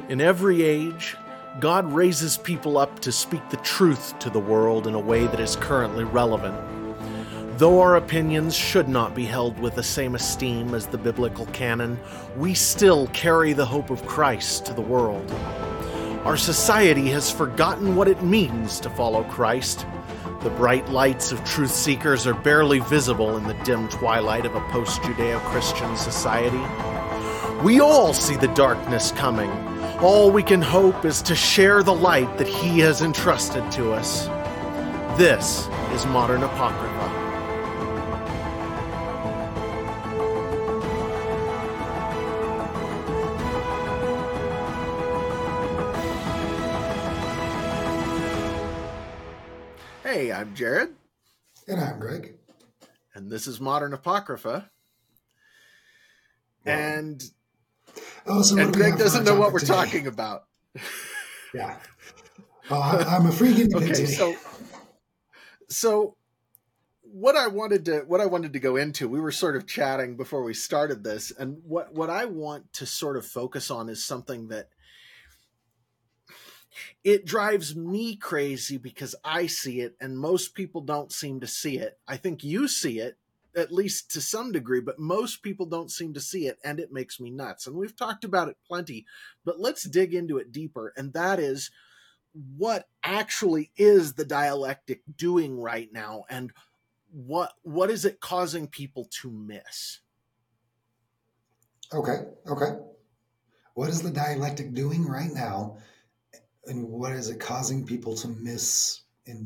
In every age, God raises people up to speak the truth to the world in a way that is currently relevant. Though our opinions should not be held with the same esteem as the biblical canon, we still carry the hope of Christ to the world. Our society has forgotten what it means to follow Christ. The bright lights of truth seekers are barely visible in the dim twilight of a post-Judeo-Christian society. We all see the darkness coming. All we can hope is to share the light that He has entrusted to us. This is Modern Apocrypha. Hey, I'm Jared. And I'm Greg. And this is Modern Apocrypha. And Greg doesn't know what we're talking about. Yeah. I'm a freak individual. Okay, so what I wanted to go into, we were sort of chatting before we started this, and what I want to sort of focus on is something that it drives me crazy because I see it and most people don't seem to see it. I think you see it, at least to some degree, but most people don't seem to see it, and it makes me nuts. And we've talked about it plenty, but let's dig into it deeper. And that is, what actually is the dialectic doing right now, and what is it causing people to miss? Okay. What is the dialectic doing right now, and what is it causing people to miss?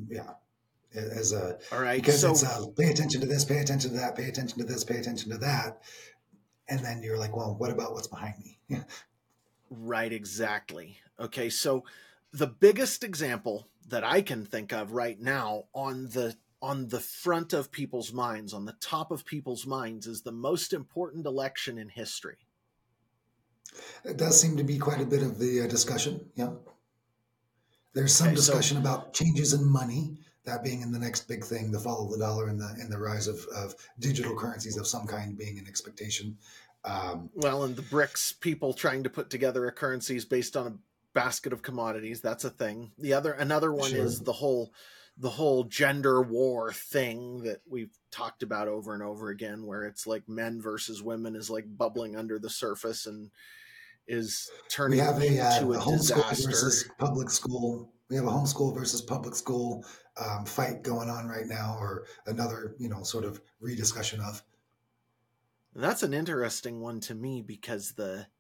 All right, because it's pay attention to this, pay attention to that, pay attention to this, pay attention to that, and then you're like, well, what about what's behind me? Right, exactly. Okay, so the biggest example that I can think of right now on the front of people's minds, on the top of people's minds, is the most important election in history. It does seem to be quite a bit of the discussion. Yeah, there's some discussion about changes in money, that being in the next big thing, the fall of the dollar and the rise of digital currencies of some kind being an expectation. And the BRICS people trying to put together a currencies based on a basket of commodities. That's a thing. Another one is the whole gender war thing that we've talked about over and over again, where it's like men versus women is like bubbling under the surface and is turning into a disaster. Versus public school. We have a homeschool versus public school fight going on right now, or another, sort of rediscussion of. And that's an interesting one to me, because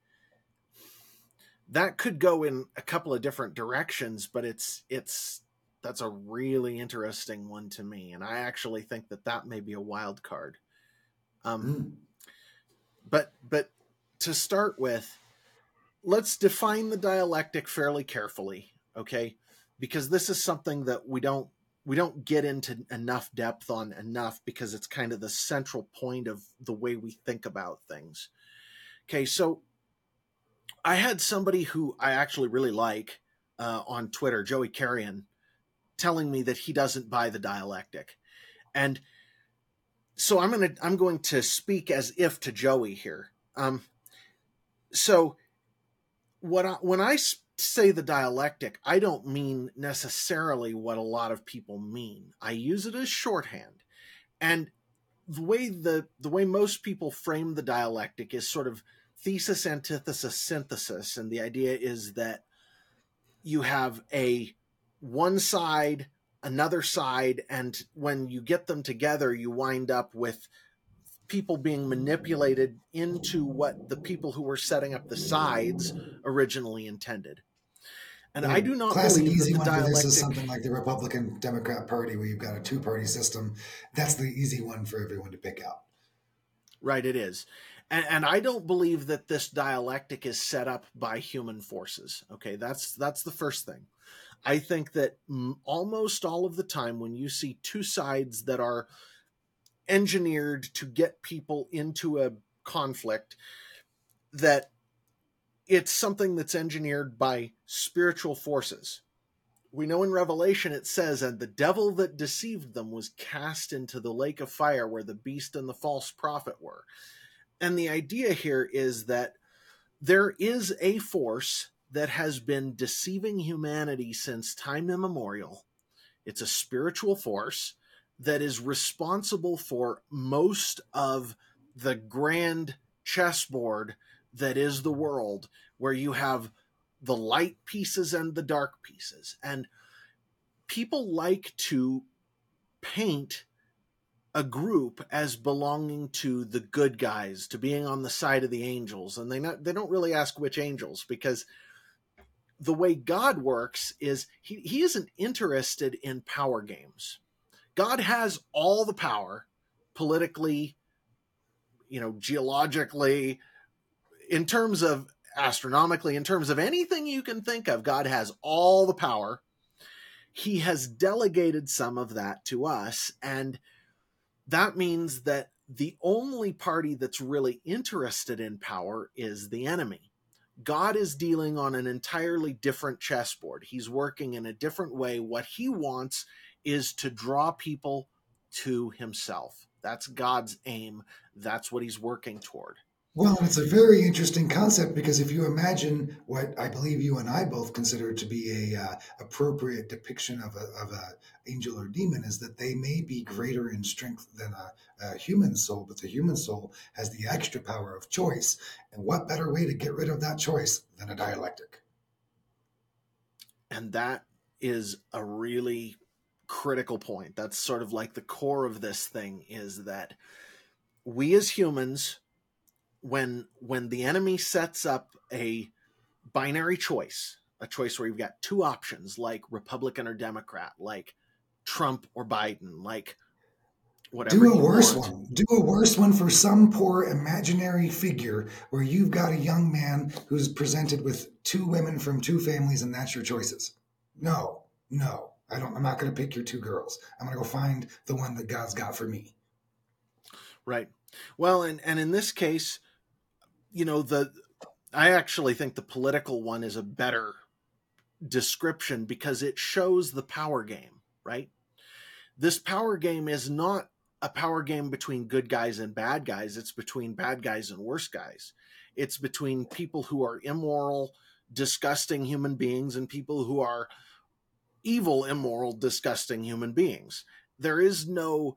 that could go in a couple of different directions, but that's a really interesting one to me, and I actually think that may be a wild card. But to start with, let's define the dialectic fairly carefully, okay? Because this is something that we don't get into enough depth on enough, because it's kind of the central point of the way we think about things. Okay, so I had somebody who I actually really like on Twitter, Joey Carrion, telling me that he doesn't buy the dialectic. And so I'm going to speak as if to Joey here. So when I say the dialectic, I don't mean necessarily what a lot of people mean. I use it as shorthand. And the way most people frame the dialectic is sort of thesis, antithesis, synthesis. And the idea is that you have one side, another side, and when you get them together, you wind up with people being manipulated into what the people who were setting up the sides originally intended. And I do not believe easy that the one dialectic... for this is something like the Republican Democrat Party, where you've got a two-party system. That's the easy one for everyone to pick out. Right, it is. And I don't believe that this dialectic is set up by human forces. Okay, that's the first thing. I think that almost all of the time when you see two sides that are engineered to get people into a conflict, that it's something that's engineered by spiritual forces. We know in Revelation it says, and the devil that deceived them was cast into the lake of fire where the beast and the false prophet were. And the idea here is that there is a force that has been deceiving humanity since time immemorial. It's a spiritual force that is responsible for most of the grand chessboard that is the world, where you have the light pieces and the dark pieces. And people like to paint a group as belonging to the good guys, to being on the side of the angels. And they don't really ask which angels, because the way God works is he isn't interested in power games. God has all the power politically, geologically, in terms of astronomically, in terms of anything you can think of. God has all the power. He has delegated some of that to us. And that means that the only party that's really interested in power is the enemy. God is dealing on an entirely different chessboard. He's working in a different way. What he wants is to draw people to himself. That's God's aim. That's what he's working toward. Well, it's a very interesting concept, because if you imagine what I believe you and I both consider to be a appropriate depiction of a angel or demon, is that they may be greater in strength than a human soul, but the human soul has the extra power of choice. And what better way to get rid of that choice than a dialectic? And that is a really critical point. That's sort of like the core of this thing, is that we as humans, when the enemy sets up a binary choice, a choice where you've got two options, like Republican or Democrat, like Trump or Biden, like whatever Do a you worse want. one. Do a worse one for some poor imaginary figure where you've got a young man who's presented with two women from two families, and that's your choices. No. I'm not going to pick your two girls. I'm going to go find the one that God's got for me. Right. Well, and in this case, I actually think the political one is a better description, because it shows the power game, right? This power game is not a power game between good guys and bad guys. It's between bad guys and worse guys. It's between people who are immoral, disgusting human beings, and people who are evil, immoral, disgusting human beings. There is no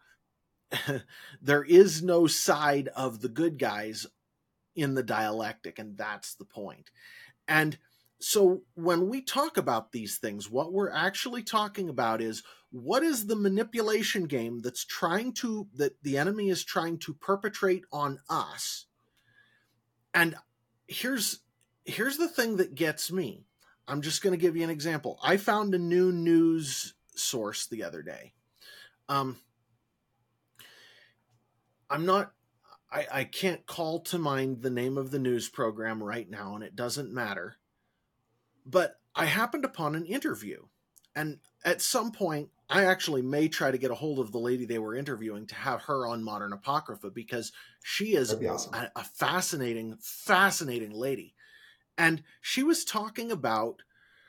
side of the good guys in the dialectic, and that's the point. And so when we talk about these things, what we're actually talking about is, what is the manipulation game that the enemy is trying to perpetrate on us? And here's the thing that gets me. I'm just going to give you an example. I found a new news source the other day. I can't call to mind the name of the news program right now, and it doesn't matter. But I happened upon an interview, and at some point, I actually may try to get a hold of the lady they were interviewing to have her on Modern Apocrypha, because she is awesome. a fascinating, fascinating lady. And she was talking about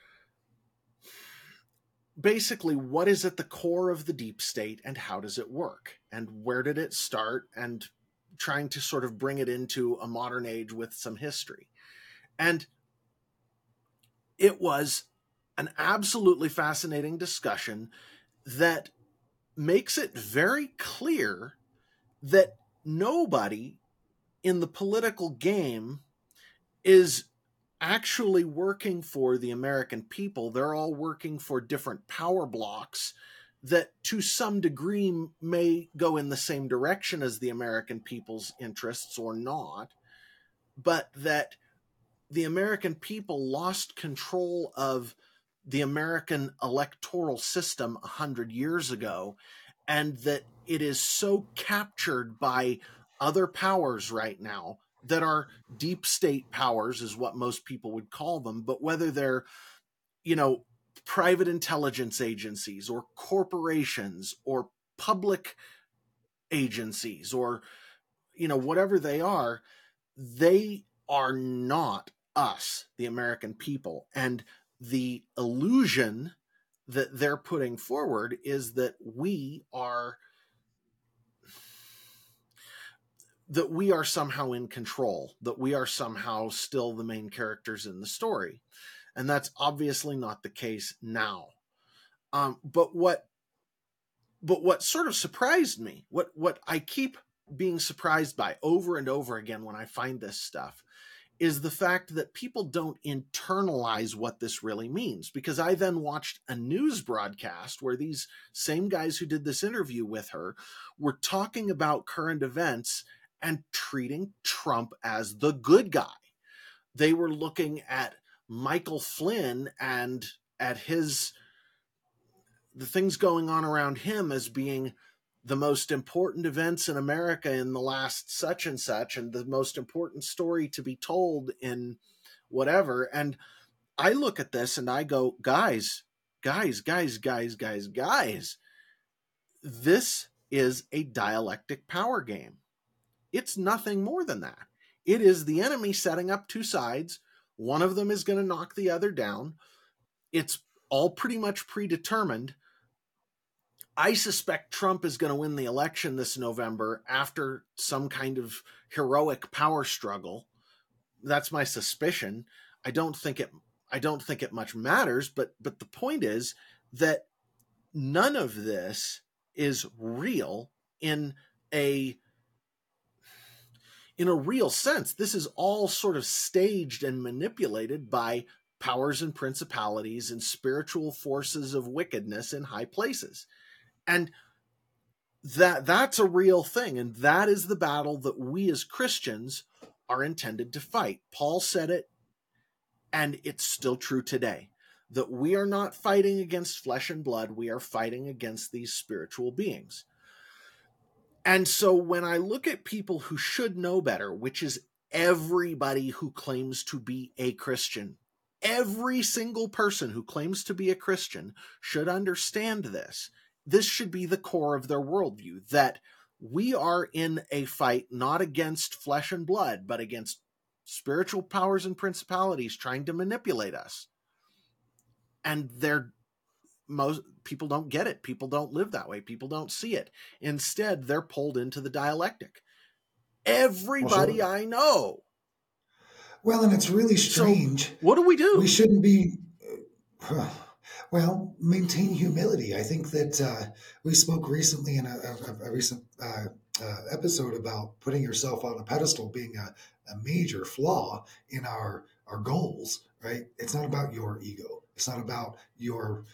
basically what is at the core of the deep state and how does it work and where did it start, and trying to sort of bring it into a modern age with some history. And it was an absolutely fascinating discussion that makes it very clear that nobody in the political game is actually working for the American people. They're all working for different power blocks that to some degree may go in the same direction as the American people's interests or not, but that the American people lost control of the American electoral system 100 years ago, and that it is so captured by other powers right now that are deep state powers, is what most people would call them. But whether they're, private intelligence agencies or corporations or public agencies or, whatever they are not us, the American people. And the illusion that they're putting forward is that that we are somehow in control, that we are somehow still the main characters in the story. And that's obviously not the case now. But what sort of surprised me, what I keep being surprised by over and over again when I find this stuff, is the fact that people don't internalize what this really means. Because I then watched a news broadcast where these same guys who did this interview with her were talking about current events and treating Trump as the good guy. They were looking at Michael Flynn and at the things going on around him as being the most important events in America in the last such and such, and the most important story to be told in whatever. And I look at this and I go, guys, this is a dialectic power game. It's nothing more than that. It is the enemy setting up two sides. One of them is going to knock the other down. It's all pretty much predetermined. I suspect Trump is going to win the election this November after some kind of heroic power struggle. That's my suspicion. I don't think it much matters, but the point is that none of this is real in a real sense. This is all sort of staged and manipulated by powers and principalities and spiritual forces of wickedness in high places. And that's a real thing. And that is the battle that we as Christians are intended to fight. Paul said it, and it's still true today, that we are not fighting against flesh and blood. We are fighting against these spiritual beings. And so when I look at people who should know better, which is everybody who claims to be a Christian, every single person who claims to be a Christian should understand this. This should be the core of their worldview, that we are in a fight not against flesh and blood, but against spiritual powers and principalities trying to manipulate us. And most people don't get it. People don't live that way. People don't see it. Instead, they're pulled into the dialectic. Everybody Sure. I know. Well, and it's really strange. So what do we do? We shouldn't be... Well, maintain humility. I think that we spoke recently in a recent episode about putting yourself on a pedestal being a major flaw in our goals, right? It's not about your ego. It's not about your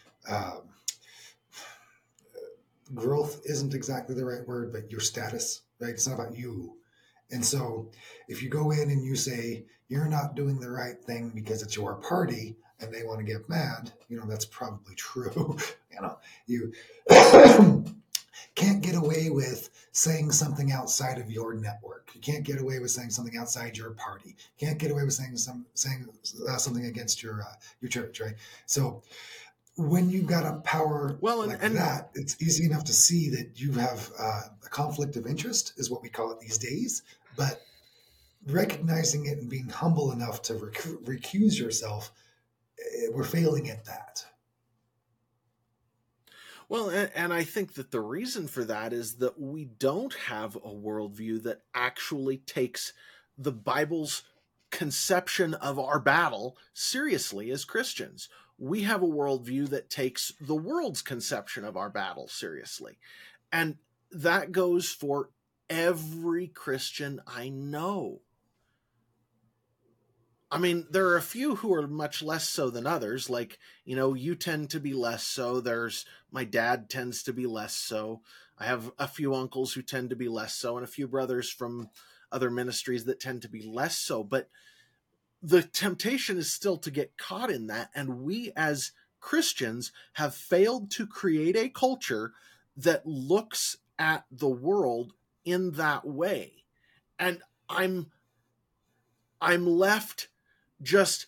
growth isn't exactly the right word, but your status, right? It's not about you. And so if you go in and you say, you're not doing the right thing because it's your party, and they want to get mad, that's probably true. You can't get away with saying something outside of your network. You can't get away with saying something outside your party. You can't get away with saying something against your church, right? So when you've got a power that, it's easy enough to see that you have a conflict of interest, is what we call it these days. But recognizing it and being humble enough to recuse yourself, we're failing at that. Well, and I think that the reason for that is that we don't have a worldview that actually takes the Bible's conception of our battle seriously as Christians. We have a worldview that takes the world's conception of our battle seriously. And that goes for every Christian I know. I mean, there are a few who are much less so than others. Like, you tend to be less so. My dad tends to be less so. I have a few uncles who tend to be less so, and a few brothers from other ministries that tend to be less so. But the temptation is still to get caught in that. And we as Christians have failed to create a culture that looks at the world in that way. And I'm left just,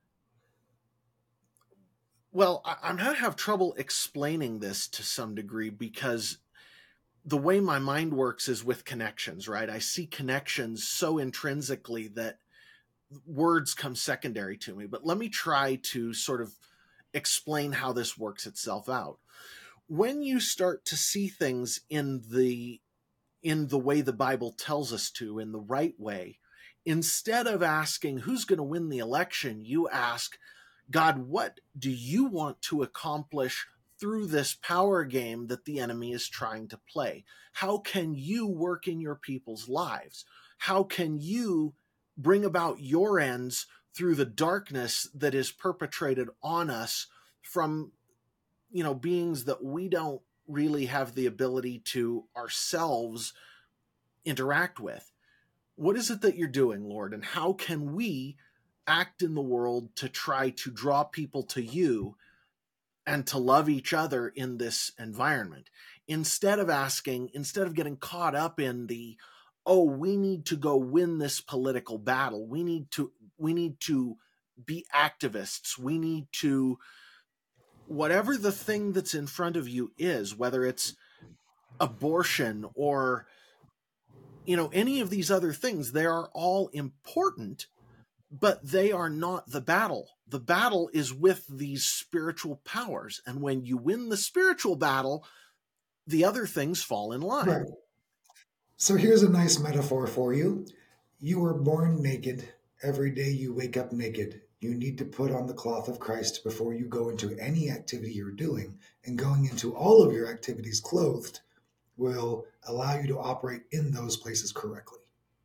well, I'm going to have trouble explaining this to some degree, because the way my mind works is with connections, right? I see connections so intrinsically that words come secondary to me. But let me try to sort of explain how this works itself out. When you start to see things in the in the way the Bible tells us to, in the right way. Instead of asking who's going to win the election, you ask, God, what do you want to accomplish through this power game that the enemy is trying to play? How can you work in your people's lives? How can you bring about your ends through the darkness that is perpetrated on us from, beings that we don't really have the ability to ourselves interact with? What is it that you're doing, Lord? And how can we act in the world to try to draw people to you and to love each other in this environment? Instead of getting caught up in the, oh, we need to go win this political battle. We need to be activists. We need to, whatever the thing that's in front of you is, whether it's abortion or any of these other things, they are all important, but they are not the battle. The battle is with these spiritual powers. And when you win the spiritual battle, the other things fall in line. Right. So here's a nice metaphor for you. You were born naked. Every day you wake up naked. You need to put on the cloth of Christ before you go into any activity you're doing. And going into all of your activities clothed will allow you to operate in those places correctly.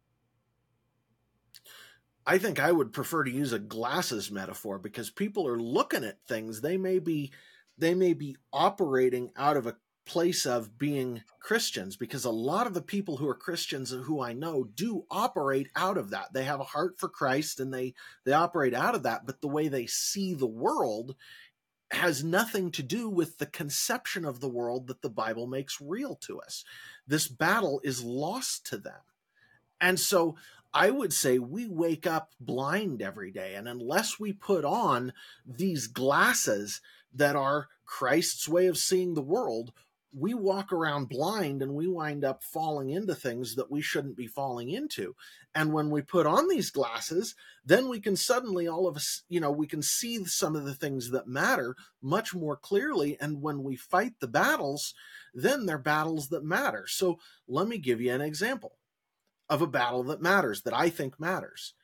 I think I would prefer to use a glasses metaphor, because people are looking at things. They may be operating out of a place of being Christians, because a lot of the people who are Christians and who I know do operate out of that. They have a heart for Christ and they operate out of that, but the way they see the world has nothing to do with the conception of the world that the Bible makes real to us. This battle is lost to them. And so I would say we wake up blind every day. And unless we put on these glasses that are Christ's way of seeing the world, we walk around blind and we wind up falling into things that we shouldn't be falling into. And when we put on these glasses, then we can suddenly, all of us, we can see some of the things that matter much more clearly. And when we fight the battles, then they're battles that matter. So let me give you an example of a battle that matters, that I think matters.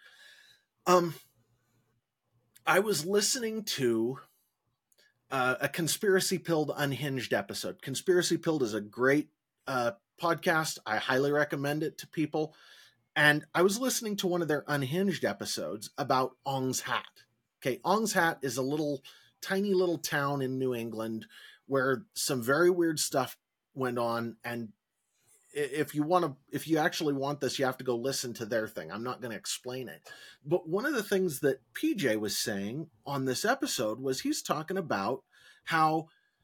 I was listening to a Conspiracy Pilled Unhinged episode. Conspiracy Pilled is a great podcast. I highly recommend it to people. And I was listening to one of their Unhinged episodes about Ong's Hat. Okay, Ong's Hat is a tiny little town in New England where some very weird stuff went on. And if you actually want this, you have to go listen to their thing. I'm not going to explain it. But one of the things that PJ was saying on this episode was he's talking about how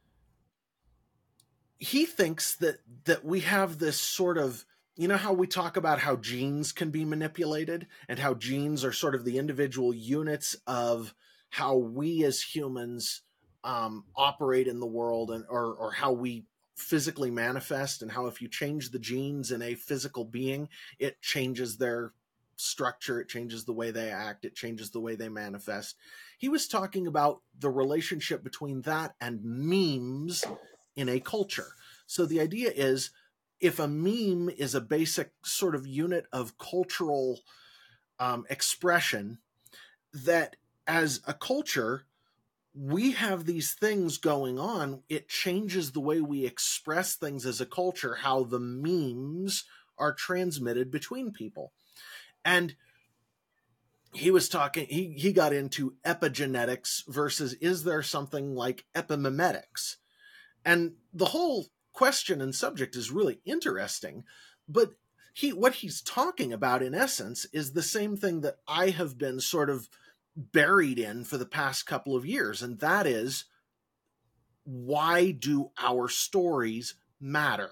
he thinks that we have this sort of, how we talk about how genes can be manipulated and how genes are sort of the individual units of how we as humans operate in the world, and or how we physically manifest, and how if you change the genes in a physical being, it changes their structure, it changes the way they act, it changes the way they manifest. He was talking about the relationship between that and memes in a culture. So the idea is, if a meme is a basic sort of unit of cultural expression, that as a culture, we have these things going on. It changes the way we express things as a culture, how the memes are transmitted between people. And he was talking, he got into epigenetics versus, is there something like epimemetics? And the whole question and subject is really interesting, but what he's talking about in essence is the same thing that I have been sort of buried in for the past couple of years. And that is, why do our stories matter?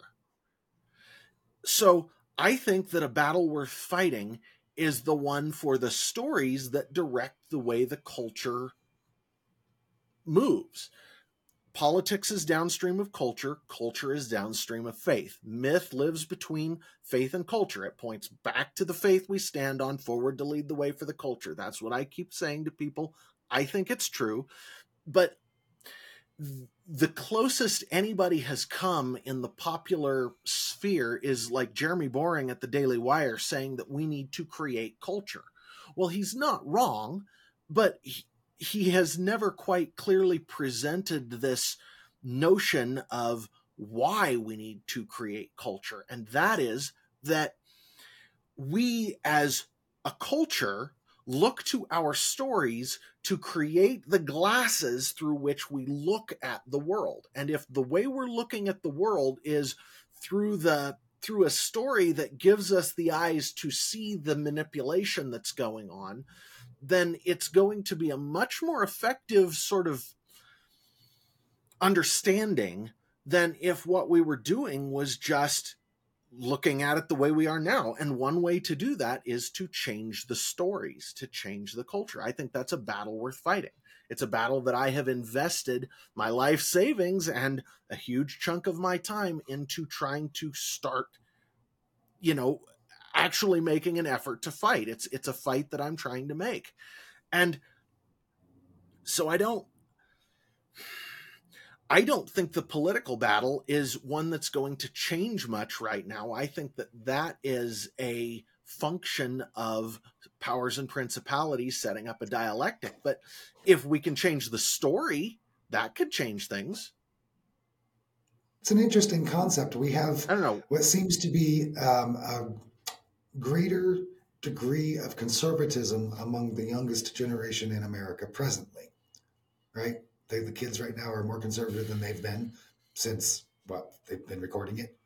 So I think that a battle worth fighting is the one for the stories that direct the way the culture moves. Politics is downstream of culture. Culture is downstream of faith. Myth lives between faith and culture. It points back to the faith we stand on, forward to lead the way for the culture. That's what I keep saying to people. I think it's true. But the closest anybody has come in the popular sphere is like Jeremy Boring at the Daily Wire saying that we need to create culture. Well, he's not wrong, but he has never quite clearly presented this notion of why we need to create culture. And that is that we as a culture look to our stories to create the glasses through which we look at the world. And if the way we're looking at the world is through a story that gives us the eyes to see the manipulation that's going on, then it's going to be a much more effective sort of understanding than if what we were doing was just looking at it the way we are now. And one way to do that is to change the stories, to change the culture. I think that's a battle worth fighting. It's a battle that I have invested my life savings and a huge chunk of my time into trying to start, actually making an effort to fight. It's a fight that I'm trying to make. And so I don't think the political battle is one that's going to change much right now. I think that is a function of powers and principalities setting up a dialectic. But if we can change the story, that could change things. It's an interesting concept. We have, I don't know, what seems to be a greater degree of conservatism among the youngest generation in America presently, right? The kids right now are more conservative than they've been since, they've been recording it.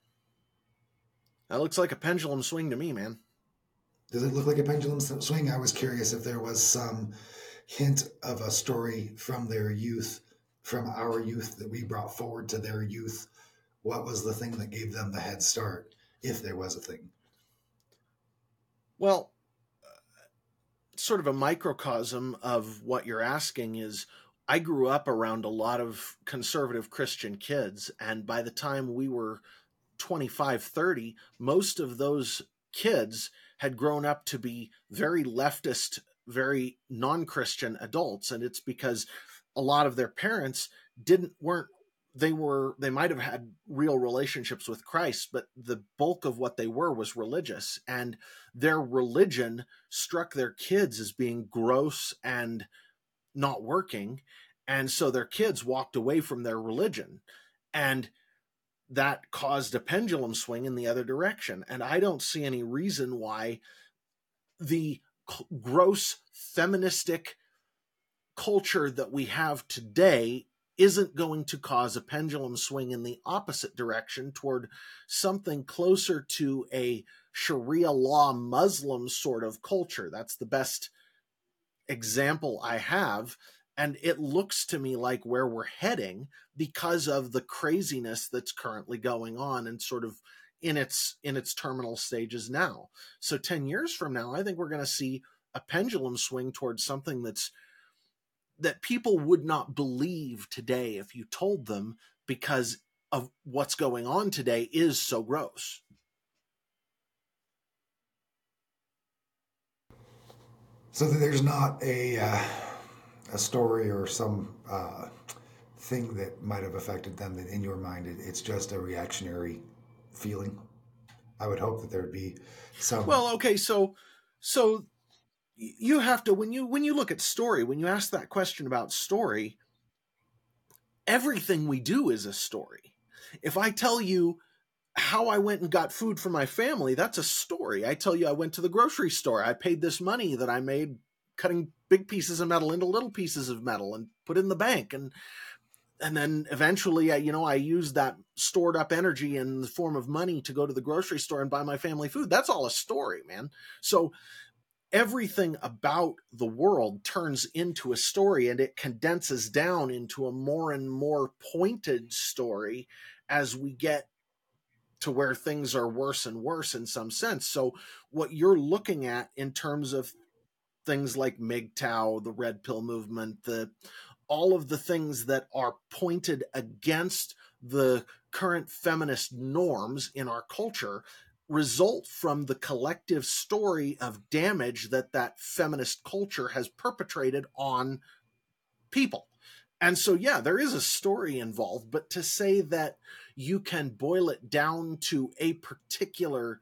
That looks like a pendulum swing to me, man. Does it look like a pendulum swing? I was curious if there was some hint of a story from their youth, from our youth, that we brought forward to their youth. What was the thing that gave them the head start, if there was a thing? Well, sort of a microcosm of what you're asking is, I grew up around a lot of conservative Christian kids, and by the time we were 25, 30, most of those kids had grown up to be very leftist, very non-Christian adults. And it's because a lot of their parents they might have had real relationships with Christ, but the bulk of what they were was religious, and their religion struck their kids as being gross and not working. And so their kids walked away from their religion, and that caused a pendulum swing in the other direction. And I don't see any reason why the gross feministic culture that we have today isn't going to cause a pendulum swing in the opposite direction toward something closer to a Sharia law Muslim sort of culture. That's the best example I have. And it looks to me like where we're heading because of the craziness that's currently going on and sort of in its terminal stages now. So 10 years from now, I think we're going to see a pendulum swing towards something that people would not believe today if you told them, because of what's going on today is so gross. So there's not a story or some thing that might have affected them that in your mind it's just a reactionary feeling. I would hope that there would be some. Well, okay, so you have to, when you look at story, when you ask that question about story, everything we do is a story. If I tell you how I went and got food for my family, that's a story. I tell you I went to the grocery store, I paid this money that I made cutting big pieces of metal into little pieces of metal and put in the bank, and then eventually I used that stored up energy in the form of money to go to the grocery store and buy my family food. That's all a story, man. So everything about the world turns into a story, and it condenses down into a more and more pointed story as we get to where things are worse and worse in some sense. So what you're looking at in terms of things like MGTOW, the Red Pill movement, all of the things that are pointed against the current feminist norms in our culture result from the collective story of damage that feminist culture has perpetrated on people. And so, yeah, there is a story involved, but to say that you can boil it down to a particular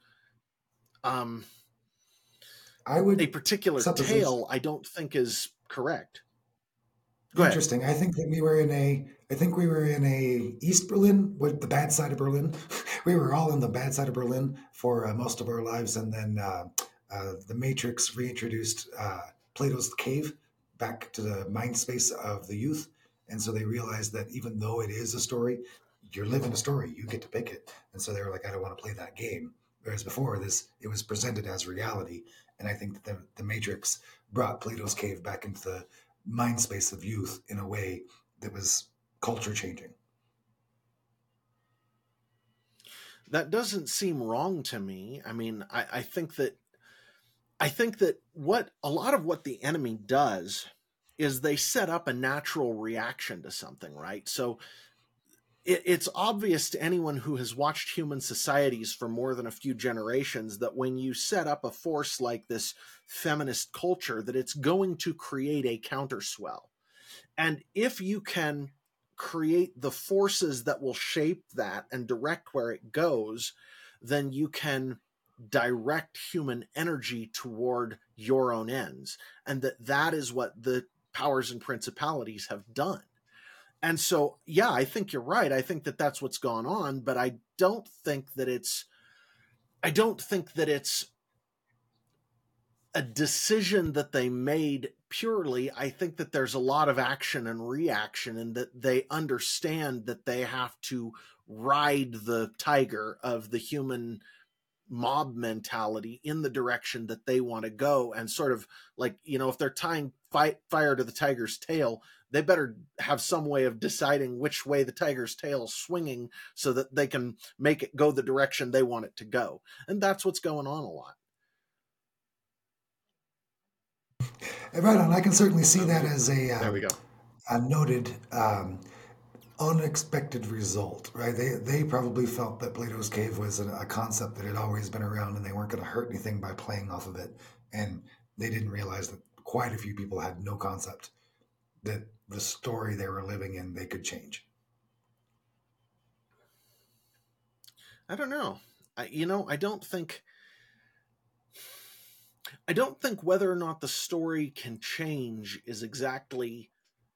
tale, I don't think is correct. Go Interesting. Ahead. I think we were in a East Berlin, with the bad side of Berlin. We were all in the bad side of Berlin for most of our lives, and then the Matrix reintroduced Plato's Cave back to the mind space of the youth, and so they realized that even though it is a story, you're living a story. You get to pick it, and so they were like, "I don't want to play that game." Whereas before this, it was presented as reality, and I think that the Matrix brought Plato's Cave back into the mind space of youth in a way that was culture changing. That doesn't seem wrong to me. I mean, I think that what a lot of what the enemy does is they set up a natural reaction to something, right? So it's obvious to anyone who has watched human societies for more than a few generations that when you set up a force like this feminist culture, that it's going to create a counterswell. And if you can create the forces that will shape that and direct where it goes, then you can direct human energy toward your own ends. And that is what the powers and principalities have done. And so, yeah, I think you're right. I think that that's what's gone on, but I don't think that it's a decision that they made purely. I think that there's a lot of action and reaction, and that they understand that they have to ride the tiger of the human mob mentality in the direction that they want to go. And sort of like, if they're tying fire to the tiger's tail, they better have some way of deciding which way the tiger's tail is swinging so that they can make it go the direction they want it to go. And that's what's going on a lot. Right on. I can certainly see that as there we go. A noted unexpected result, right? They probably felt that Plato's Cave was a concept that had always been around, and they weren't going to hurt anything by playing off of it. And they didn't realize that quite a few people had no concept that the story they were living in, they could change. I don't know. I don't think whether or not the story can change is exactly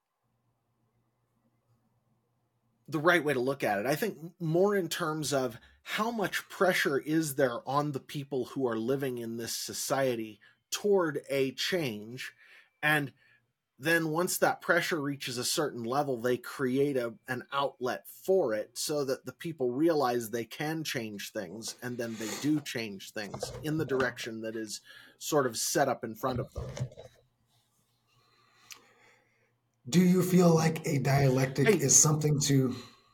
the right way to look at it. I think more in terms of how much pressure is there on the people who are living in this society toward a change, and then once that pressure reaches a certain level, they create an outlet for it so that the people realize they can change things, and then they do change things in the direction that is sort of set up in front of them. Do you feel like a dialectic is something to...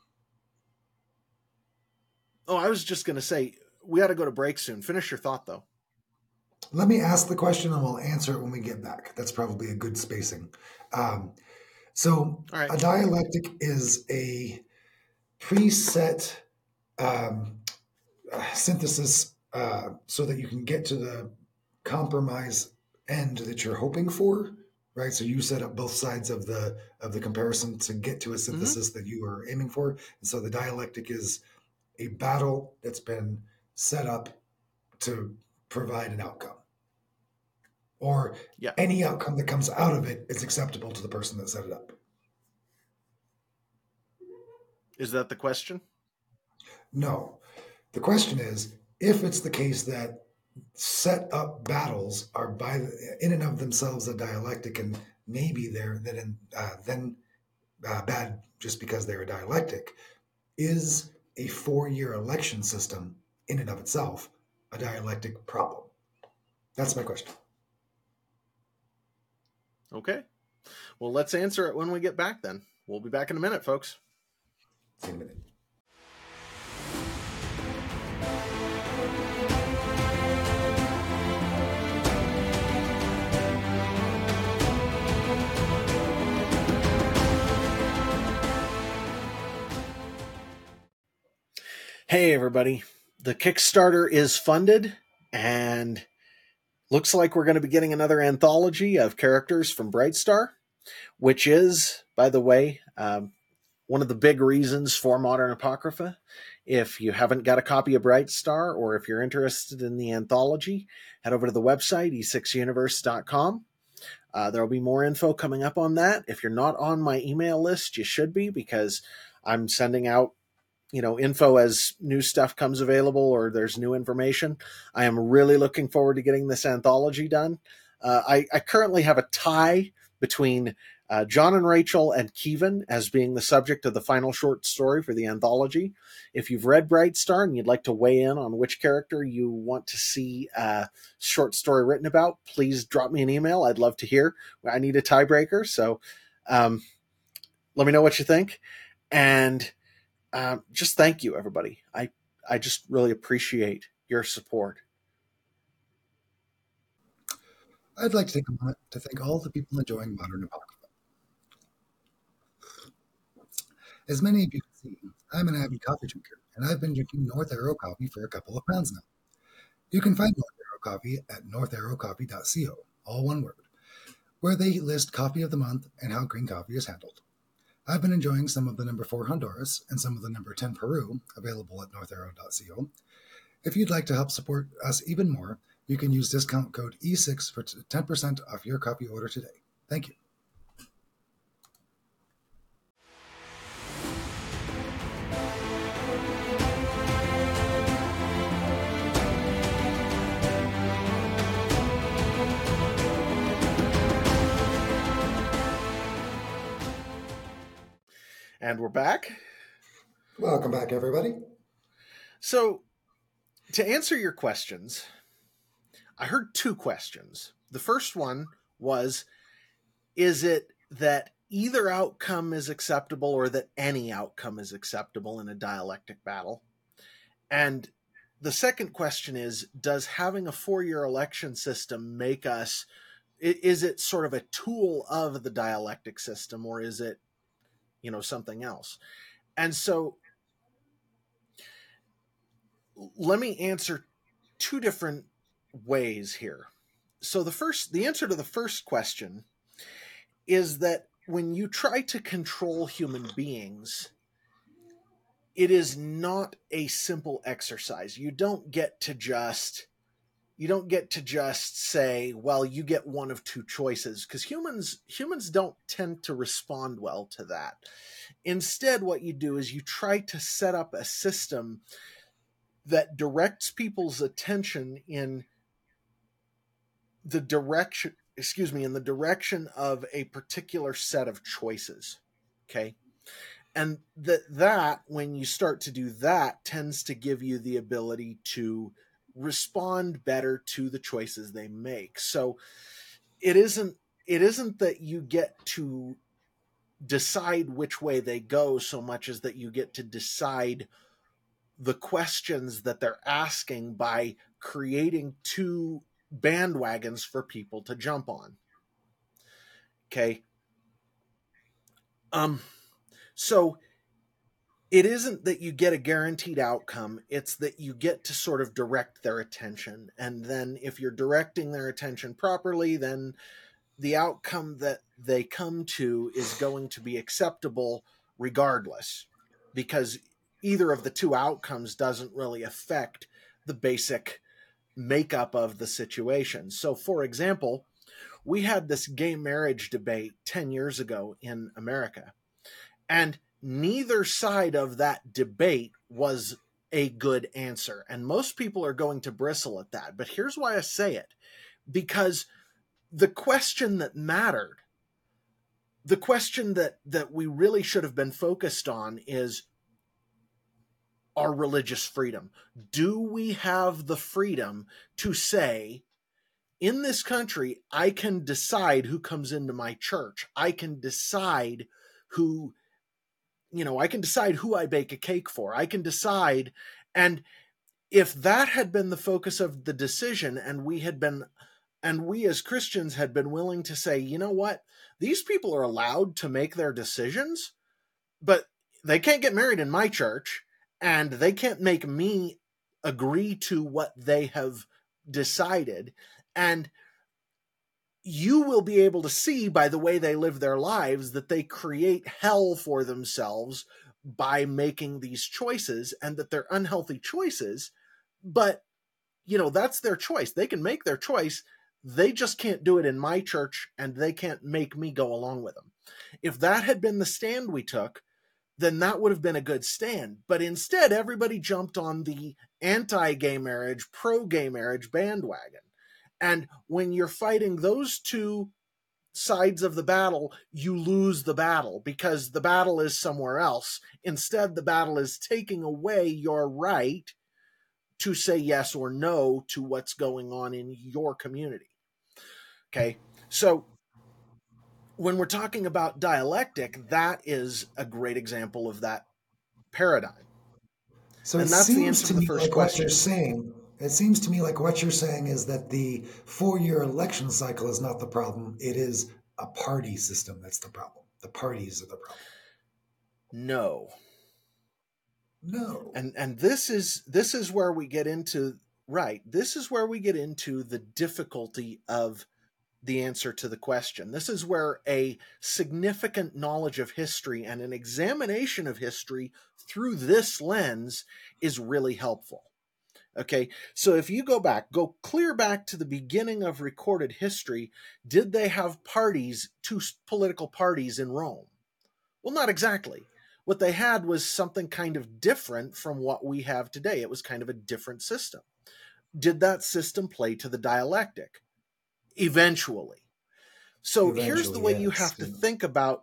Oh, I was just going to say, we got to go to break soon. Finish your thought, though. Let me ask the question and we'll answer it when we get back. That's probably a good spacing. So right. A dialectic is a preset synthesis so that you can get to the compromise end that you're hoping for, right? So you set up both sides of the comparison to get to a synthesis that you are aiming for. And so the dialectic is a battle that's been set up to provide an outcome, or any outcome that comes out of it is acceptable to the person that set it up. Is that the question? No. The question is, if it's the case that set up battles are in and of themselves a dialectic, and maybe they're then bad just because they're a dialectic, is a 4-year election system in and of itself a dialectic problem? That's my question. Okay. Well, let's answer it when we get back then. We'll be back in a minute, folks. See you in a minute. Hey, everybody. The Kickstarter is funded, and looks like we're going to be getting another anthology of characters from Brightstar. which is, by the way, one of the big reasons for Modern Apocrypha. If you haven't got a copy of Bright Star, or if you're interested in the anthology, head over to the website, e6universe.com. There'll be more info coming up on that. If you're not on my email list, you should be, because I'm sending out info as new stuff comes available or there's new information. I am really looking forward to getting this anthology done. I currently have a tie between John and Rachel and Kevin as being the subject of the final short story for the anthology. If you've read Bright Star and you'd like to weigh in on which character you want to see a short story written about, please drop me an email. I'd love to hear. I need a tiebreaker, so let me know what you think. And just thank you, everybody. I just really appreciate your support. I'd like to take a moment to thank all the people enjoying Modern Apocrypha. As many of you can see, I'm an avid coffee drinker, and I've been drinking North Arrow coffee for a couple of pounds now. You can find North Arrow coffee at northarrowcoffee.co, all one word, where they list coffee of the month and how green coffee is handled. I've been enjoying some of the number 4 Honduras and some of the number 10 Peru, available at northarrow.co. If you'd like to help support us even more, you can use discount code E6 for 10% off your coffee order today. Thank you. And we're back. Welcome back, everybody. So, to answer your questions, I heard 2 questions. The first one was, is it that either outcome is acceptable or that any outcome is acceptable in a dialectic battle? And the second question is, does having a 4-year election system make us, is it sort of a tool of the dialectic system, or is it something else? And so let me answer 2 different ways here. So the answer to the first question is that when you try to control human beings, it is not a simple exercise. You don't get to just say, well, you get one of 2 choices, because humans don't tend to respond well to that. Instead, what you do is you try to set up a system that directs people's attention in the direction of a particular set of choices. Okay. And that when you start to do that, tends to give you the ability to respond better to the choices they make. So it isn't that you get to decide which way they go so much as that you get to decide the questions that they're asking by creating 2 bandwagons for people to jump on. Okay. So it isn't that you get a guaranteed outcome, it's that you get to sort of direct their attention. And then if you're directing their attention properly, then the outcome that they come to is going to be acceptable regardless, because either of the 2 outcomes doesn't really affect the basic makeup of the situation. So, for example, we had this gay marriage debate 10 years ago in America, and neither side of that debate was a good answer. And most people are going to bristle at that. But here's why I say it. Because the question that mattered, the question that we really should have been focused on is our religious freedom. Do we have the freedom to say, in this country, I can decide who comes into my church. I can decide who I bake a cake for. I can decide. And if that had been the focus of the decision, and we as Christians had been willing to say, you know what, these people are allowed to make their decisions, but they can't get married in my church, and they can't make me agree to what they have decided. And you will be able to see by the way they live their lives that they create hell for themselves by making these choices, and that they're unhealthy choices. But, that's their choice. They can make their choice. They just can't do it in my church, and they can't make me go along with them. If that had been the stand we took, then that would have been a good stand. But instead, everybody jumped on the anti-gay marriage, pro-gay marriage bandwagon. And when you're fighting those two sides of the battle, you lose the battle, because the battle is somewhere else. Instead, the battle is taking away your right to say yes or no to what's going on in your community. Okay, so when we're talking about dialectic, that is a great example of that paradigm. So it seems to me like what you're saying. It seems to me like what you're saying is that the 4-year election cycle is not the problem. It is a party system that's the problem. The parties are the problem. No. No. And this is where we get into This is where we get into the difficulty of the answer to the question. This is where a significant knowledge of history and an examination of history through this lens is really helpful. Okay, so if you go clear back to the beginning of recorded history, did they have parties, two political parties in Rome? Well, not exactly. What they had was something kind of different from what we have today. It was kind of a different system. Did that system play to the dialectic? Eventually. So here's the way you have to think about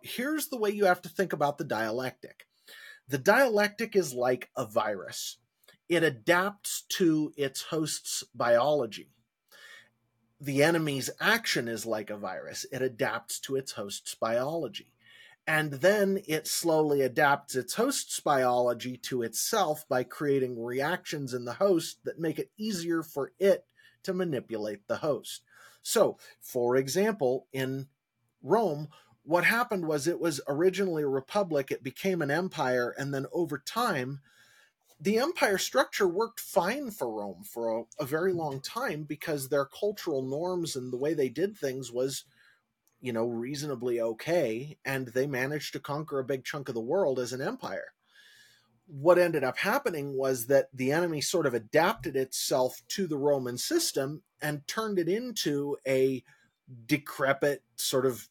the dialectic. The dialectic is like a virus. It adapts to its host's biology. The enemy's action is like a virus. It adapts to its host's biology. And then it slowly adapts its host's biology to itself by creating reactions in the host that make it easier for it to manipulate the host. So, for example, in Rome, what happened was it was originally a republic, it became an empire, and then over time, the empire structure worked fine for Rome for a very long time because their cultural norms and the way they did things was, reasonably okay, and they managed to conquer a big chunk of the world as an empire. What ended up happening was that the enemy sort of adapted itself to the Roman system and turned it into a decrepit sort of,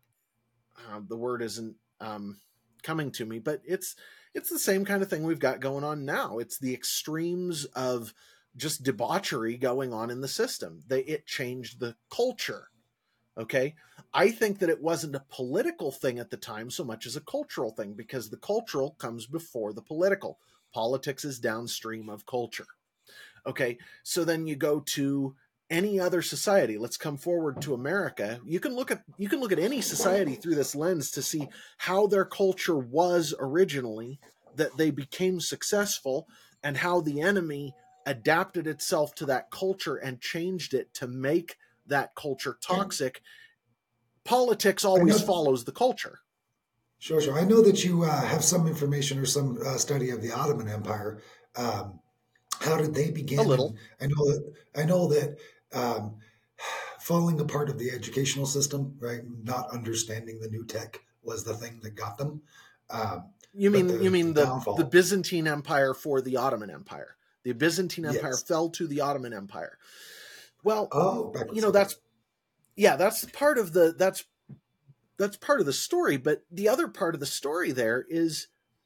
the word isn't coming to me, but it's the same kind of thing we've got going on now. It's the extremes of just debauchery going on in the system. It changed the culture. Okay, I think that it wasn't a political thing at the time so much as a cultural thing, because the cultural comes before the political. Politics is downstream of culture. Okay, so then you go to any other society. Let's come forward to America. You can look at any society through this lens to see how their culture was originally, that they became successful, and how the enemy adapted itself to that culture and changed it to make that culture toxic. Politics always follows the culture. Sure. I know that you have some information or some study of the Ottoman Empire. How did they begin? A little. I know that falling apart of the educational system, right? Not understanding the new tech was the thing that got them. You mean the Byzantine Empire for the Ottoman Empire? The Byzantine Empire fell to the Ottoman Empire. Well, that's part of the story. But the other part of the story there is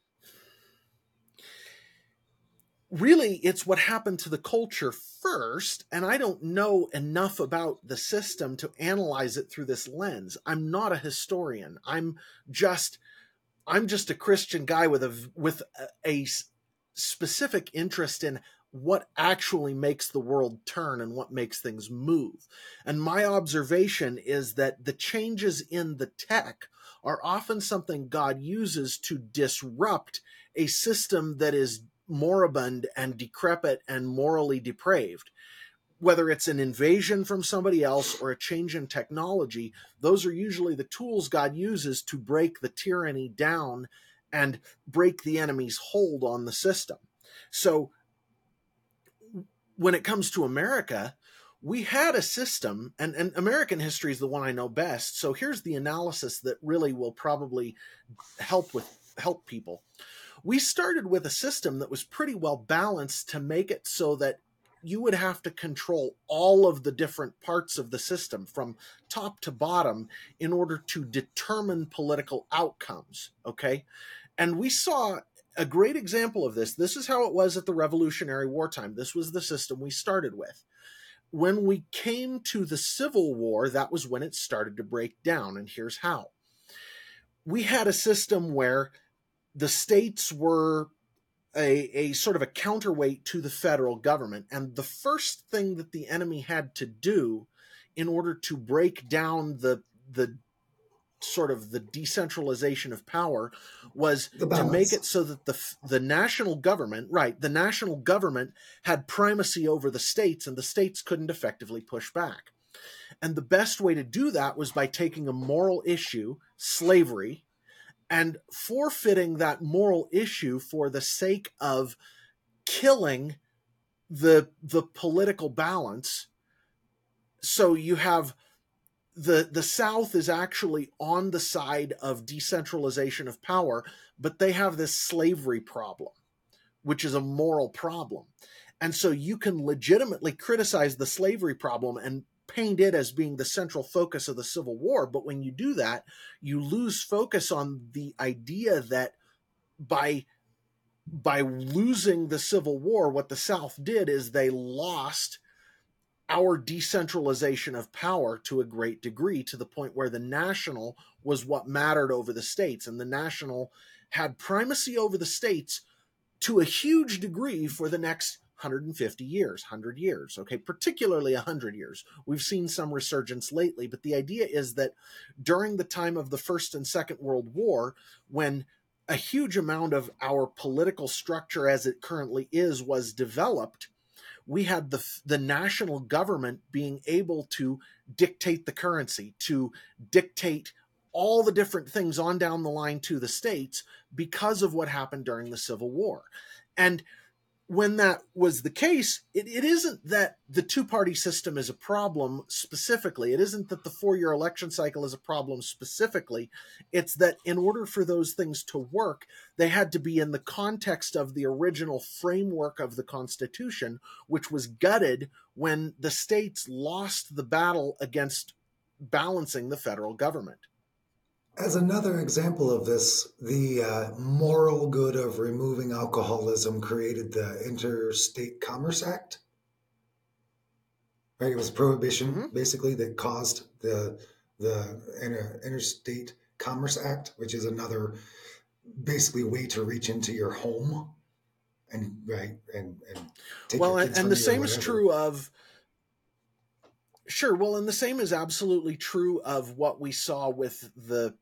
really it's what happened to the culture first. And I don't know enough about the system to analyze it through this lens. I'm not a historian. I'm just a Christian guy with a specific interest in what actually makes the world turn and what makes things move. And my observation is that the changes in the tech are often something God uses to disrupt a system that is moribund and decrepit and morally depraved. Whether it's an invasion from somebody else or a change in technology, those are usually the tools God uses to break the tyranny down and break the enemy's hold on the system. So when it comes to America, we had a system, and American history is the one I know best. So here's the analysis that really will probably help people. We started with a system that was pretty well balanced to make it so that you would have to control all of the different parts of the system from top to bottom in order to determine political outcomes. Okay. And we saw a great example of this. This is how it was at the Revolutionary War time. This was the system we started with. When we came to the Civil War, that was when it started to break down. And here's how. We had a system where the states were a sort of a counterweight to the federal government. And the first thing that the enemy had to do in order to break down the sort of the decentralization of power was to make it so that the national government, right, the national government had primacy over the states, and the states couldn't effectively push back. And the best way to do that was by taking a moral issue, slavery, and forfeiting that moral issue for the sake of killing the political balance. So you have the South is actually on the side of decentralization of power, but they have this slavery problem, which is a moral problem. And so you can legitimately criticize the slavery problem and paint it as being the central focus of the Civil War. But when you do that, you lose focus on the idea that by losing the Civil War, what the South did is they lost our decentralization of power to a great degree, to the point where the national was what mattered over the states, and the national had primacy over the states to a huge degree for the next 150 years, 100 years, okay, particularly 100 years. We've seen some resurgence lately, but the idea is that during the time of the First and Second World War, when a huge amount of our political structure as it currently is was developed, we had the national government being able to dictate the currency, to dictate all the different things on down the line to the states because of what happened during the Civil War. And when that was the case, it isn't that the two-party system is a problem specifically. It isn't that the 4-year election cycle is a problem specifically. It's that in order for those things to work, they had to be in the context of the original framework of the Constitution, which was gutted when the states lost the battle against balancing the federal government. As another example of this, the moral good of removing alcoholism created the Interstate Commerce Act. Right, it was prohibition, basically, that caused the Interstate Commerce Act, which is another basically way to reach into your home and take your kids and the same is true of. Sure. Well, and the same is absolutely true of what we saw with the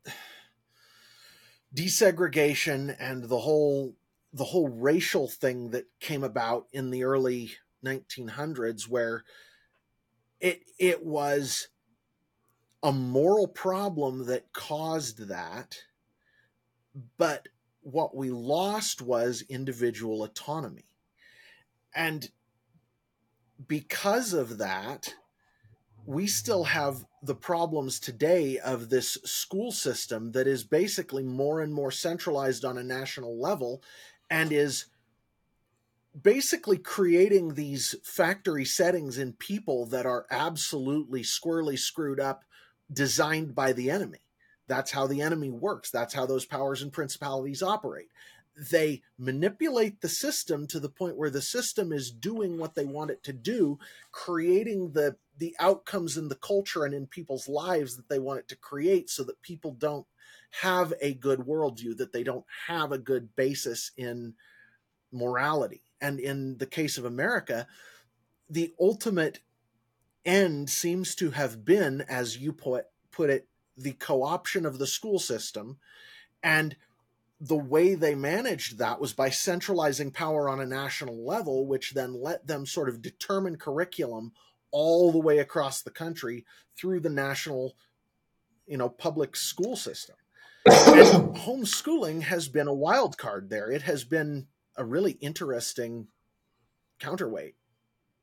desegregation and the whole racial thing that came about in the early 1900s, where it was a moral problem that caused that, but what we lost was individual autonomy. And because of that, we still have the problems today of this school system that is basically more and more centralized on a national level and is basically creating these factory settings in people that are absolutely squarely screwed up, designed by the enemy. That's how the enemy works. That's how those powers and principalities operate. They manipulate the system to the point where the system is doing what they want it to do, creating the outcomes in the culture and in people's lives that they want it to create, so that people don't have a good worldview, that they don't have a good basis in morality. And in the case of America, the ultimate end seems to have been, as you put it, the co-option of the school system. And the way they managed that was by centralizing power on a national level, which then let them sort of determine curriculum all the way across the country through the national, public school system. And homeschooling has been a wild card there. It has been a really interesting counterweight.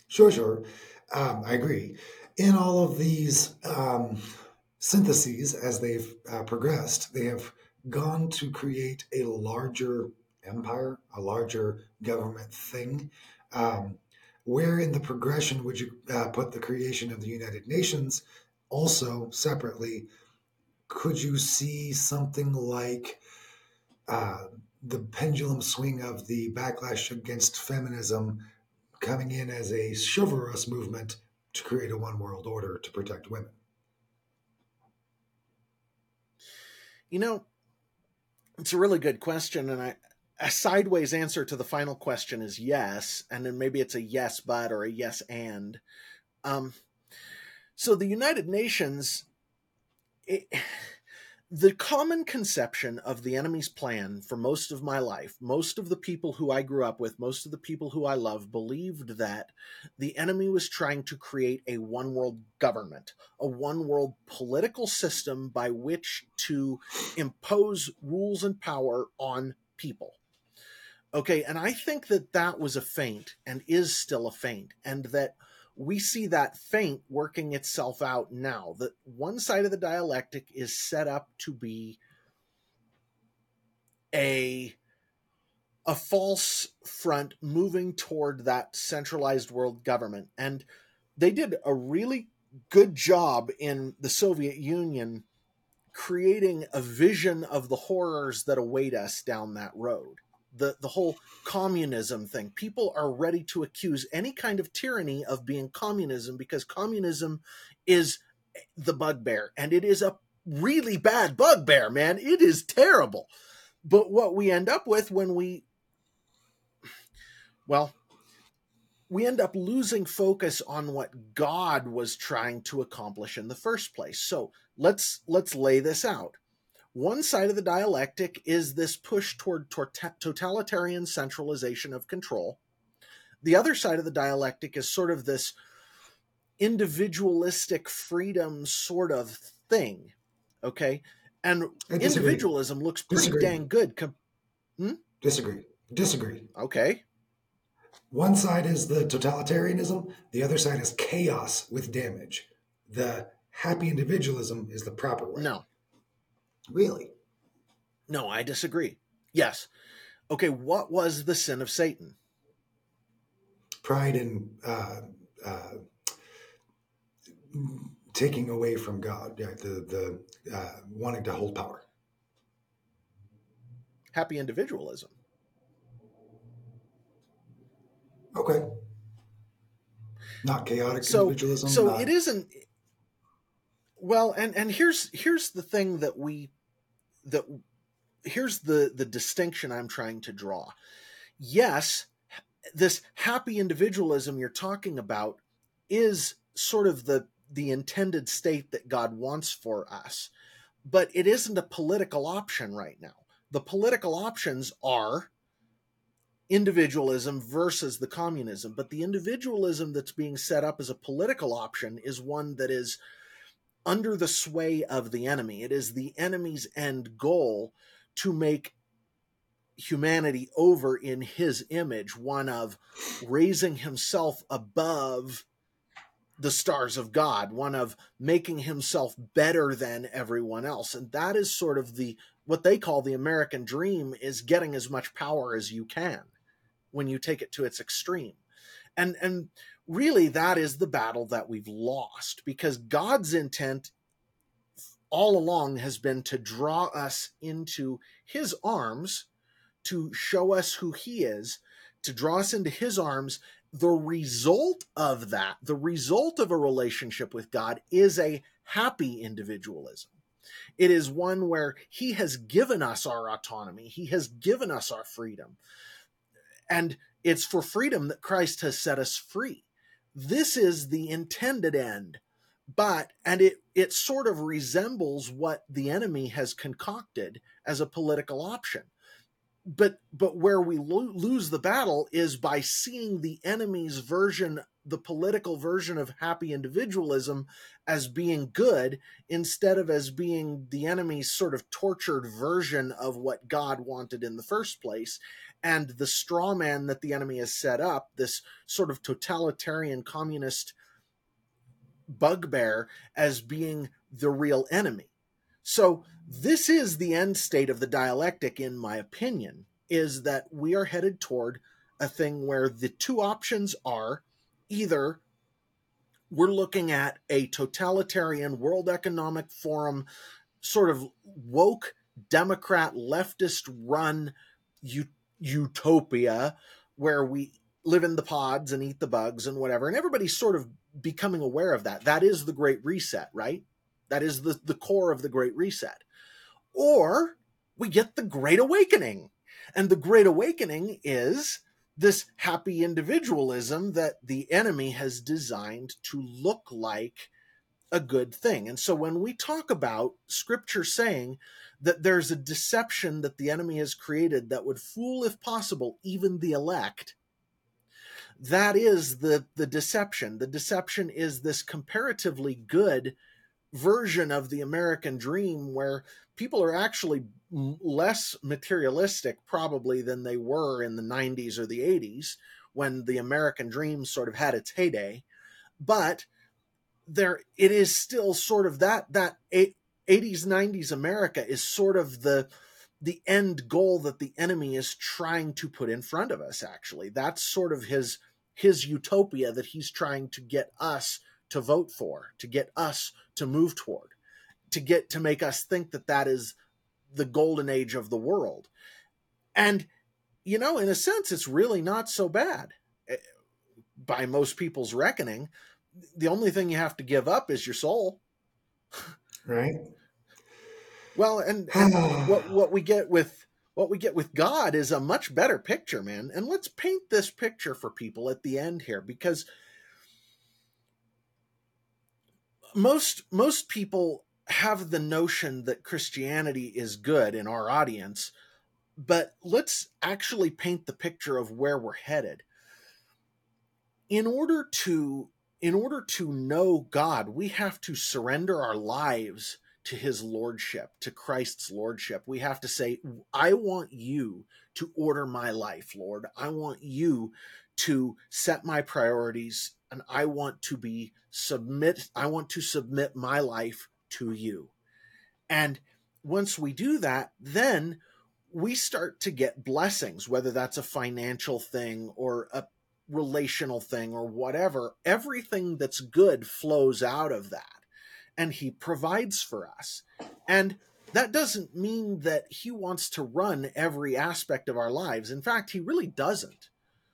Sure, sure. I agree. In all of these syntheses, as they've progressed, they have gone to create a larger empire, a larger government thing. Um, where in the progression would you put the creation of the United Nations? Also, separately, could you see something like uh, the pendulum swing of the backlash against feminism coming in as a chivalrous movement to create a one world order to protect women? You know, it's a really good question, and a sideways answer to the final question is yes, and then maybe it's a yes but or a yes and. Um, so the United Nations, it, the common conception of the enemy's plan for most of my life, most of the people who I grew up with, most of the people who I love believed that the enemy was trying to create a one world government, a one world political system by which to impose rules and power on people. Okay, and I think that that was a feint and is still a feint, and that we see that feint working itself out now. That one side of the dialectic is set up to be a a false front moving toward that centralized world government, and they did a really good job in the Soviet Union creating a vision of the horrors that await us down that road. The whole communism thing. People are ready to accuse any kind of tyranny of being communism because communism is the bugbear, and it is a really bad bugbear, man. It is terrible. But what we end up with when well, we end up losing focus on what God was trying to accomplish in the first place. So let's lay this out. One side of the dialectic is this push toward totalitarian centralization of control. The other side of the dialectic is sort of this individualistic freedom sort of thing. Okay. And I disagree. individualism looks pretty Disagree. dang good. Disagree. Disagree. Okay. One side is the totalitarianism, the other side is chaos with damage. The happy individualism is the proper way. No. Really? No, I disagree. Yes. Okay, what was the sin of Satan? Pride and taking away from God, the wanting to hold power. Happy individualism. Okay. Not chaotic individualism. So not... it isn't. Well, and here's the thing here's the distinction I'm trying to draw. Yes, this happy individualism you're talking about is sort of the intended state that God wants for us, but it isn't a political option right now. The political options are individualism versus the communism, but the individualism that's being set up as a political option is one that is under the sway of the enemy. It is the enemy's end goal to make humanity over in his image, one of raising himself above the stars of God, one of making himself better than everyone else. And that is sort of what they call the American dream, is getting as much power as you can when you take it to its extreme. And really that is the battle that we've lost, because God's intent all along has been to draw us into his arms, to show us who he is, to draw us into his arms. The result of that, the result of a relationship with God, is a happy individualism. It is one where he has given us our autonomy. He has given us our freedom. And it's for freedom that Christ has set us free. This is the intended end. And it sort of resembles what the enemy has concocted as a political option. But where we lose the battle is by seeing the enemy's version, the political version of happy individualism as being good, instead of as being the enemy's sort of tortured version of what God wanted in the first place, and the straw man that the enemy has set up, this sort of totalitarian communist bugbear, as being the real enemy. So this is the end state of the dialectic, in my opinion, is that we are headed toward a thing where the two options are either we're looking at a totalitarian World Economic Forum sort of woke Democrat leftist run utopia where we live in the pods and eat the bugs and whatever, and everybody's sort of becoming aware of that. That is the Great Reset, right? That is the core of the Great Reset. Or we get the Great Awakening. And the Great Awakening is this happy individualism that the enemy has designed to look like a good thing. And so when we talk about Scripture saying that there's a deception that the enemy has created that would fool, if possible, even the elect, that is the deception. The deception is this comparatively good version of the American dream where people are actually less materialistic probably than they were in the 90s or the 80s when the American dream sort of had its heyday. But there it is still sort of that 80s 90s America is sort of the end goal that the enemy is trying to put in front of us. Actually, that's sort of his utopia that he's trying to get us to vote for, to get us to move toward, to make us think that that is the golden age of the world. And in a sense, it's really not so bad by most people's reckoning. The only thing you have to give up is your soul. Right. Well, and what we get with God is a much better picture, man. And let's paint this picture for people at the end here, because most people have the notion that Christianity is good in our audience, but let's actually paint the picture of where we're headed. In order to know God, we have to surrender our lives to his lordship, to Christ's lordship. We have to say, I want you to order my life, Lord. I want you to set my priorities, and I want to submit my life to you. And once we do that, then we start to get blessings, whether that's a financial thing or a relational thing or whatever. Everything that's good flows out of that, and he provides for us. And that doesn't mean that he wants to run every aspect of our lives. In fact, he really doesn't.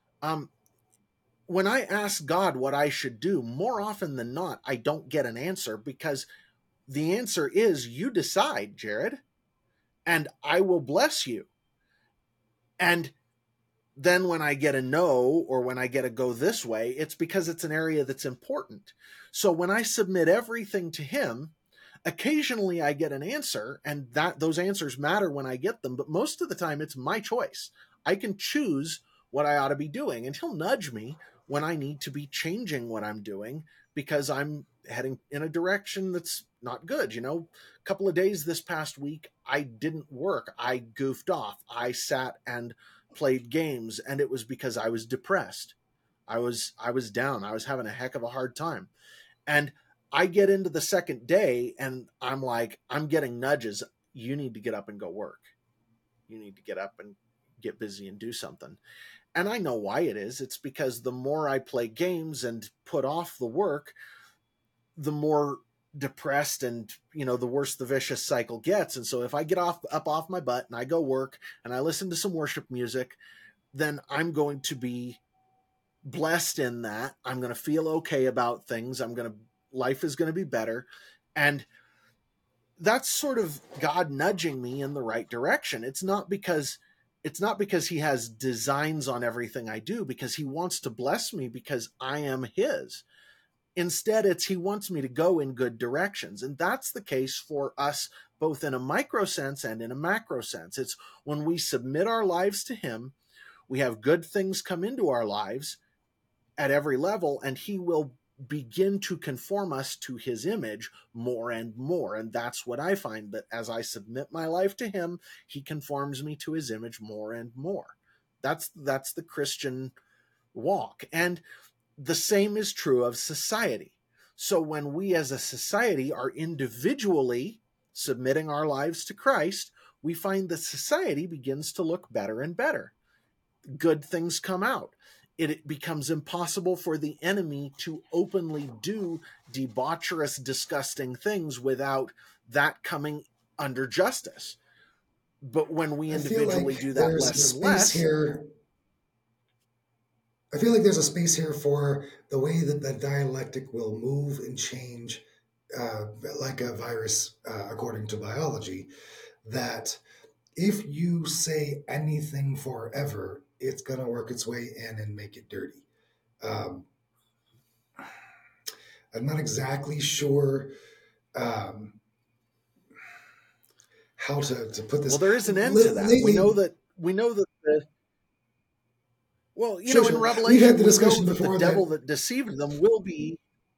When I ask God what I should do, more often than not, I don't get an answer, because the answer is, you decide, Jared, and I will bless you. And then when I get a no, or when I get a go this way, it's because it's an area that's important. So when I submit everything to him, occasionally I get an answer, and those answers matter when I get them, but most of the time it's my choice. I can choose what I ought to be doing, and he'll nudge me when I need to be changing what I'm doing because I'm heading in a direction that's not good. A couple of days this past week, I didn't work. I goofed off. I sat and played games, and it was because I was depressed. I was down. I was having a heck of a hard time. And I get into the second day, and I'm like, I'm getting nudges. You need to get up and go work. You need to get up and get busy and do something. And I know why it is. It's because the more I play games and put off the work, the more depressed and, the worse the vicious cycle gets. And so if I get up off my butt and I go work and I listen to some worship music, then I'm going to be blessed in that. I'm going to feel okay about things. Life is going to be better. And that's sort of God nudging me in the right direction. It's not because he has designs on everything I do, because he wants to bless me because I am his. Instead, he wants me to go in good directions. And that's the case for us, both in a micro sense and in a macro sense. It's when we submit our lives to him, we have good things come into our lives, at every level, and he will begin to conform us to his image more and more. And that's what I find, that as I submit my life to him, he conforms me to his image more and more. That's the Christian walk. And the same is true of society. So when we as a society are individually submitting our lives to Christ, we find that society begins to look better and better. Good things come out. It becomes impossible for the enemy to openly do debaucherous, disgusting things without that coming under justice. But when we individually do that less and less, here. I feel like there's a space here for the way that the dialectic will move and change, like a virus, according to biology, that if you say anything forever, it's going to work its way in and make it dirty. I'm not exactly sure how to put this. Well, there is an end to that. We know that the, well, you know, in Revelation, we've had the discussion before. The devil that deceived them will be.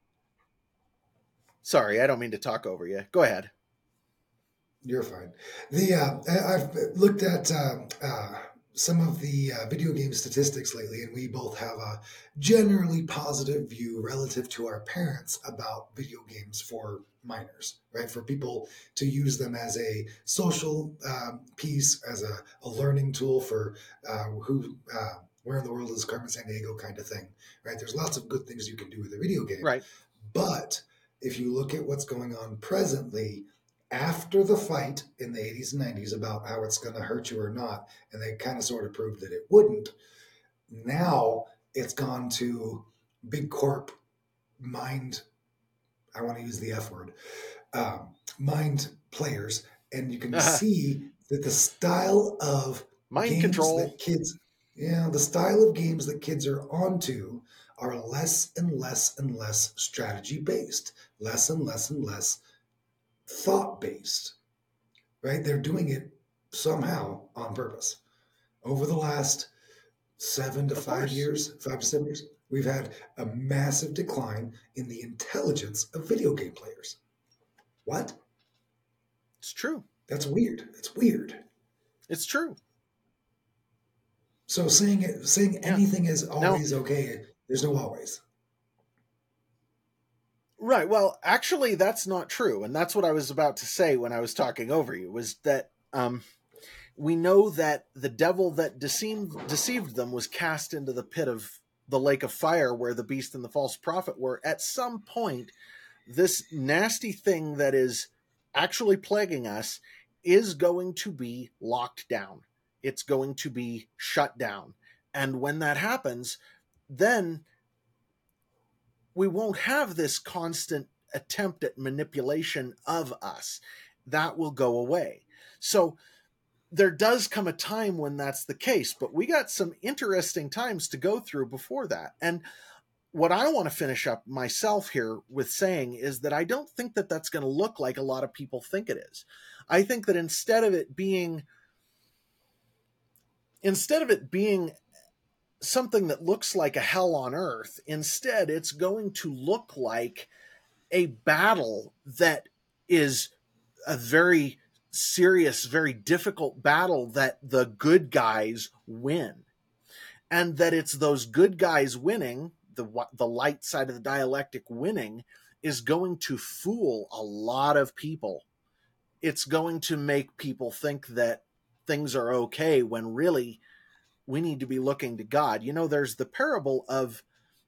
Sorry, I don't mean to talk over you. Go ahead. You're fine. I've looked at some of the video game statistics lately, and we both have a generally positive view relative to our parents about video games for minors, right? For people to use them as a social piece, as a learning tool for where in the world is Carmen Sandiego kind of thing, right? There's lots of good things you can do with a video game. Right. But if you look at what's going on presently, after the fight in the 80s and 90s about how it's going to hurt you or not, and they kind of sort of proved that it wouldn't, now it's gone to big corp mind, I want to use the F word, mind players, and you can see that the style of mind games control that kids, the style of games that kids are onto are less and less and less strategy based, less and less and less thought-based, right? They're doing it somehow on purpose. Over the last 7 to 5 years, 5 to 7 years, we've had a massive decline in the intelligence of video game players. What? It's true. That's weird. It's weird. It's true. So saying anything is always okay, there's no always. Right. Well, actually, that's not true. And that's what I was about to say when I was talking over you, was that we know that the devil that deceived them was cast into the pit of the lake of fire where the beast and the false prophet were. At some point, this nasty thing that is actually plaguing us is going to be locked down. It's going to be shut down. And when that happens, then we won't have this constant attempt at manipulation of us. That will go away. So there does come a time when that's the case, but we got some interesting times to go through before that. And what I want to finish up myself here with saying is that I don't think that that's going to look like a lot of people think it is. I think that instead of it being something that looks like a hell on earth, instead it's going to look like a battle that is a very serious, very difficult battle that the good guys win. And that it's those good guys winning, the light side of the dialectic winning, is going to fool a lot of people. It's going to make people think that things are okay when really we need to be looking to God. You know, there's the parable of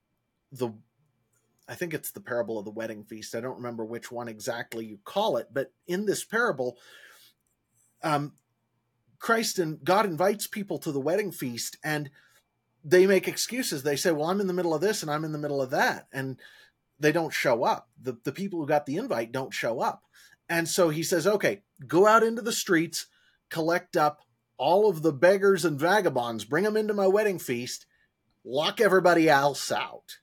I think it's the parable of the wedding feast. I don't remember which one exactly you call it, but in this parable, Christ and God invites people to the wedding feast, and they make excuses. They say, well, I'm in the middle of this and I'm in the middle of that. And they don't show up. The people who got the invite don't show up. And so he says, okay, go out into the streets, collect up all of the beggars and vagabonds, bring them into my wedding feast, lock everybody else out.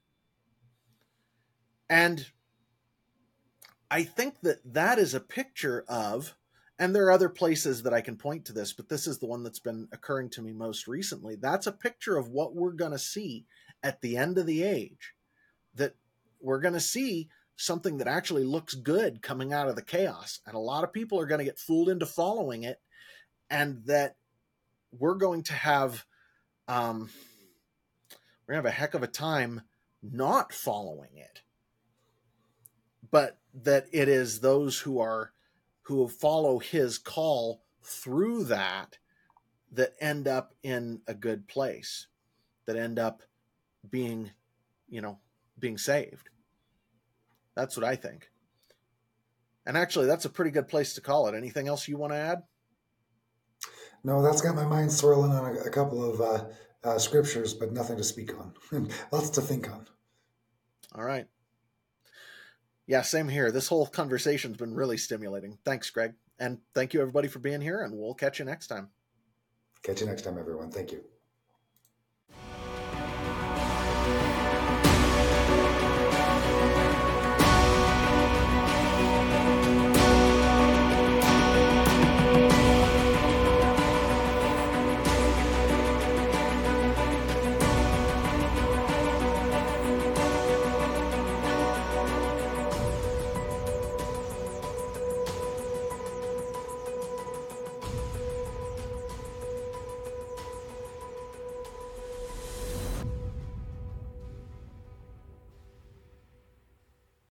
And I think that that is a picture of, and there are other places that I can point to this, but this is the one that's been occurring to me most recently. That's a picture of what we're going to see at the end of the age, that we're going to see something that actually looks good coming out of the chaos. And a lot of people are going to get fooled into following it, and that we're going to have, a heck of a time not following it. But that it is those who follow his call through that end up in a good place, that end up being saved. That's what I think. And actually, that's a pretty good place to call it. Anything else you want to add? No, that's got my mind swirling on a couple of scriptures, but nothing to speak on. Lots to think on. All right. Yeah, same here. This whole conversation's been really stimulating. Thanks, Greg. And thank you, everybody, for being here, and we'll catch you next time. Catch you next time, everyone. Thank you.